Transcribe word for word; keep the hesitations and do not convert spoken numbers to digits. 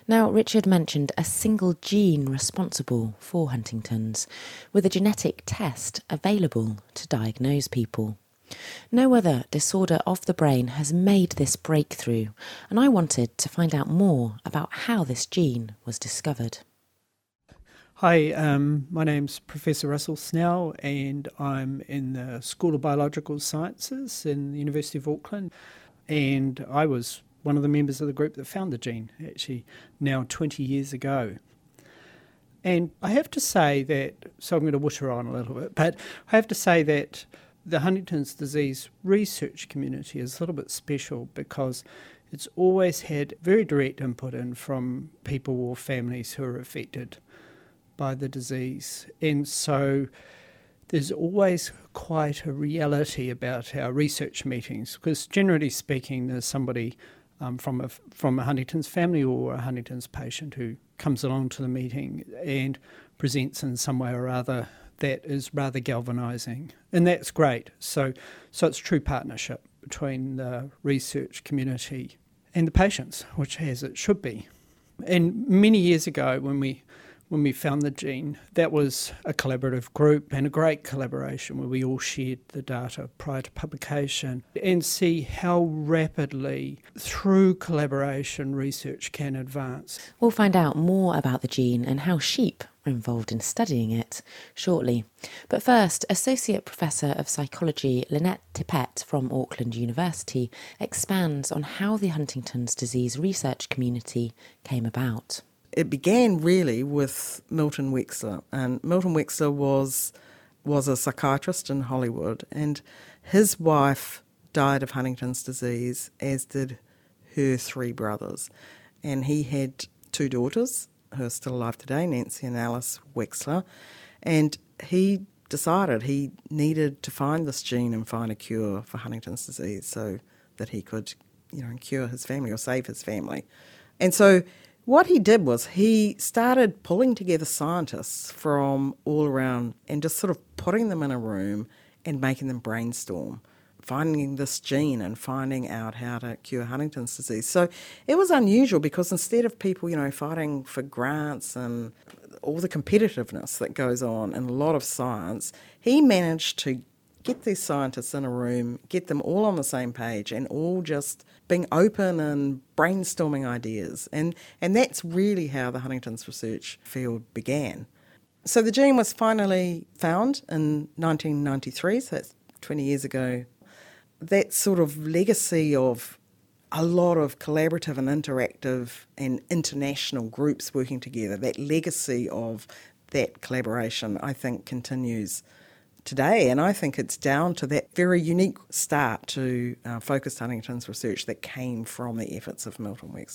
Now, Richard mentioned a single gene responsible for Huntington's, with a genetic test available to diagnose people. No other disorder of the brain has made this breakthrough, and I wanted to find out more about how this gene was discovered. Hi, um, my name's Professor Russell Snell, and I'm in the School of Biological Sciences in the University of Auckland, and I was one of the members of the group that found the gene, actually now twenty years ago. And I have to say that, so I'm going to witter on a little bit, but I have to say that the Huntington's disease research community is a little bit special because it's always had very direct input in from people or families who are affected by the disease. And so there's always quite a reality about our research meetings, because generally speaking, there's somebody um, from a from a Huntington's family or a Huntington's patient who comes along to the meeting and presents in some way or other that is rather galvanising, and that's great. So, so it's true partnership between the research community and the patients, which as it should be. And many years ago, when we when we found the gene, that was a collaborative group and a great collaboration where we all shared the data prior to publication and see how rapidly, through collaboration, research can advance. We'll find out more about the gene and how sheep are involved in studying it shortly. But first, Associate Professor of Psychology Lynette Tippett from Auckland University expands on how the Huntington's disease research community came about. It began really with Milton Wexler, and Milton Wexler was was a psychiatrist in Hollywood, and his wife died of Huntington's disease, as did her three brothers. And he had two daughters who are still alive today, Nancy and Alice Wexler, and he decided he needed to find this gene and find a cure for Huntington's disease so that he could, you know, cure his family or save his family. And so what he did was he started pulling together scientists from all around and just sort of putting them in a room and making them brainstorm, finding this gene and finding out how to cure Huntington's disease. So it was unusual because instead of people, you know, fighting for grants and all the competitiveness that goes on in a lot of science, he managed to get these scientists in a room, get them all on the same page and all just being open and brainstorming ideas. And, and that's really how the Huntington's research field began. So the gene was finally found in nineteen ninety-three, so that's twenty years ago. That sort of legacy of a lot of collaborative and interactive and international groups working together, that legacy of that collaboration, I think, continues today, and I think it's down to that very unique start to uh, focused Huntington's research that came from the efforts of Milton Wexler.